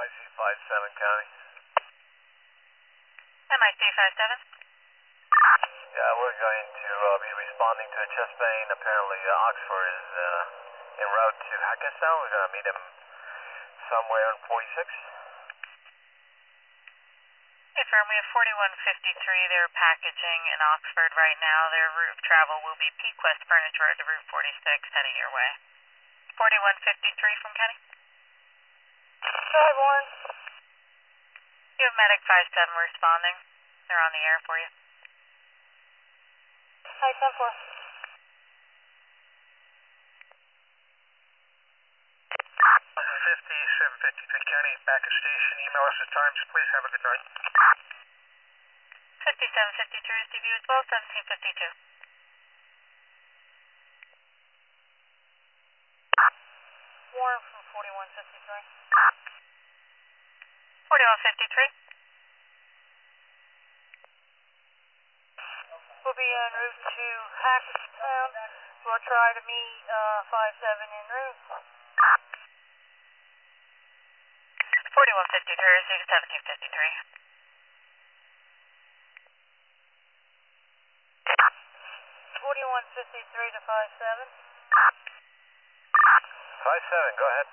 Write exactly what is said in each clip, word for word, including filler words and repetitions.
I C five seven County. M I C five seven. Yeah, we're going to uh, be responding to a chest pain. Apparently, uh, Oxford is uh, en route to Hackensack. We're going to meet him somewhere on forty-six. Confirm, we have forty-one fifty-three. They're packaging in Oxford right now. Their route of travel will be Peak West Furniture Road to Route forty-six, heading your way. forty-one fifty-three from Kenny. Go ahead, Warren. You have Medic five seven responding. They're on the air for you. Hi, ten four. fifty-seven fifty-three County, back at station. Email us at times. Please have a good night. fifty-seven fifty-three is D V as well, seventeen fifty-two. Warren from forty-one fifty-three. forty-one fifty-three. We'll be en route to Hackettstown. We'll try to meet uh, five seven en route. forty-one fifty-three, receive seventeen fifty-three. forty-one fifty-three to five seven. five seven, go ahead.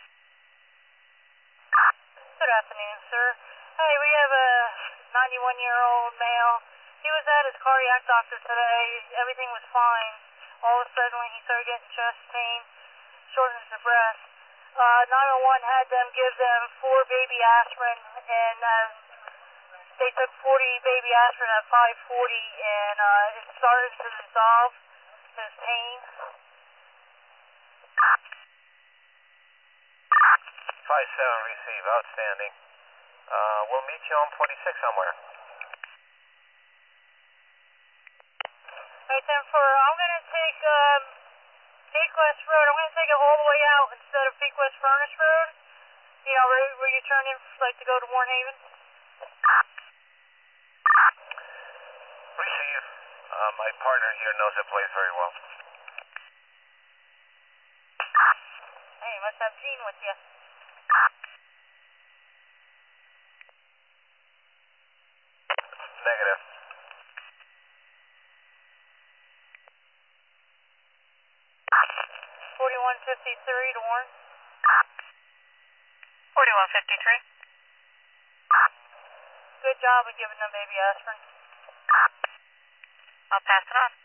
Good afternoon, sir. Hey, we have a ninety-one-year-old male. He was at his cardiac doctor today. Everything was fine. All of a sudden, he started getting chest pain, shortness of breath. Uh, nine one one had them give them four baby aspirin, and uh, they took forty baby aspirin at five forty, and uh, it started to dissolve his pain. five seven, receive, outstanding. Uh, we'll meet you on forty-six somewhere. Hey, ten four, I'm going to take um, Peak West Road. I'm going to take it all the way out instead of Peak West Furnace Road. You know, where, where you turn in, like, to go to Warren Haven. Receive. Uh, my partner here knows the place very well. Hey, you must have Gene with you. Negative. forty-one fifty-three to Warren. forty-one fifty-three. Good job of giving them baby aspirin. I'll pass it on.